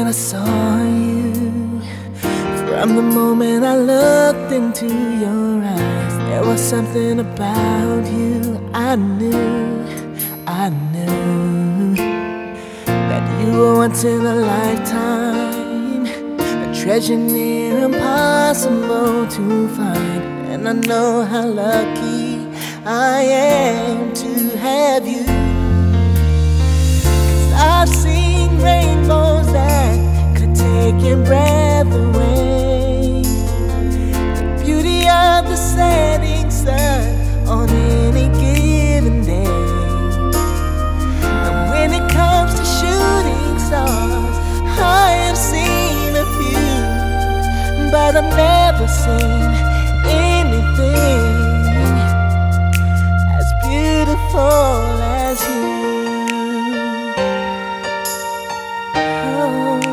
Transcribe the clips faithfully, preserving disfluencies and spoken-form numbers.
I saw you, from the moment I looked into your eyes, there was something about you I knew, I knew that you were once in a lifetime, a treasure near impossible to find. And I know how lucky I am to have you, 'cause I've seen rainbows that could take your breath away, the beauty of the setting sun on any given day. And when it comes to shooting stars, I have seen a few, but I've never seen anything as beautiful as you. Oh.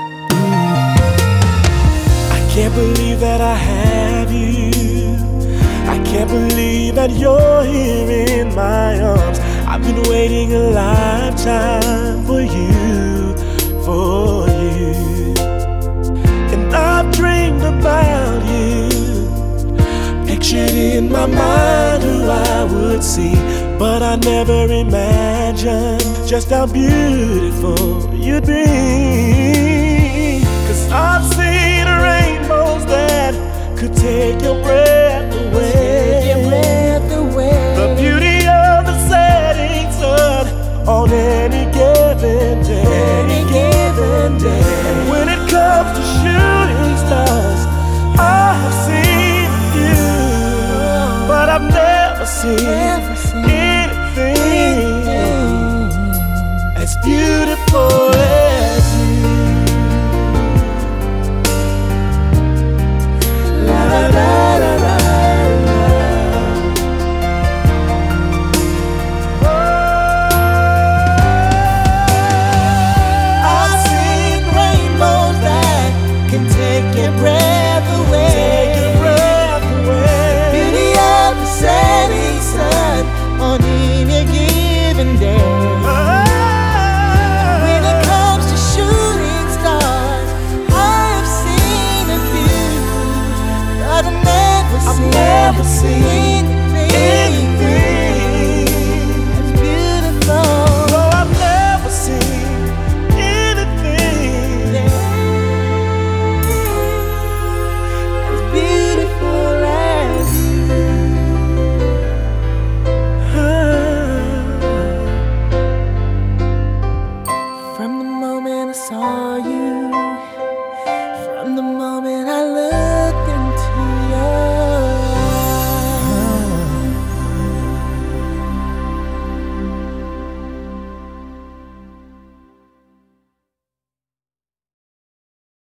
I can't believe that I have you. I can't believe that you're here in my arms. I've been waiting a lifetime for you, for you. And I've dreamed about you, pictured in my mind who I would see, but I never imagined just how beautiful you'd be. 'Cause I've seen rainbows that could take your breath away, Take your breath away. the beauty of the setting sun on any given day, Any given day. And when it comes to shooting stars, I have seen you, but I've never seen, Never seen anything, anything as beautiful as you. La la la la la. I've seen rainbows that can take your breath away, Take your breath away. beauty of the setting sun on any given day. When it comes to shooting stars, I've seen a few, but I've never I've seen, never seen anything as beautiful. No, I've never seen anything. As beautiful as you. From the moment I saw you, from the moment